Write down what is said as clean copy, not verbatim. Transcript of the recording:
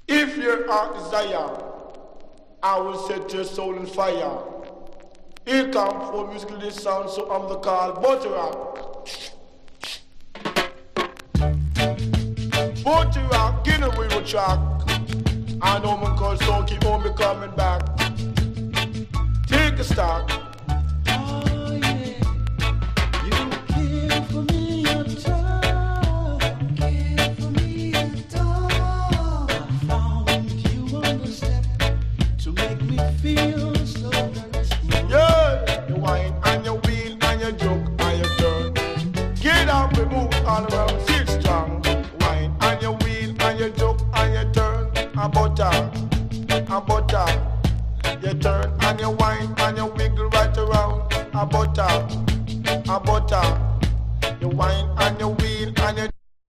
If your heart desire, I will set your soul in fire. Here come for musical this sound, so I'm the call Butter Rock. Butter Rock, get away with track. I know my cause, so keep on me coming back. Take a stock.